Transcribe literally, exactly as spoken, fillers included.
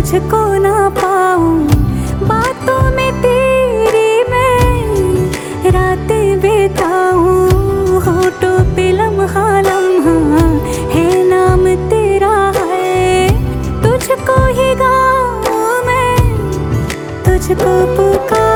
तुझको ना पाऊं, बातों में तेरी मैं रातें बिताऊं। होठों पे लम्हा लम्हा है नाम तेरा है, तुझको ही गाऊं मैं, तुझको पुकार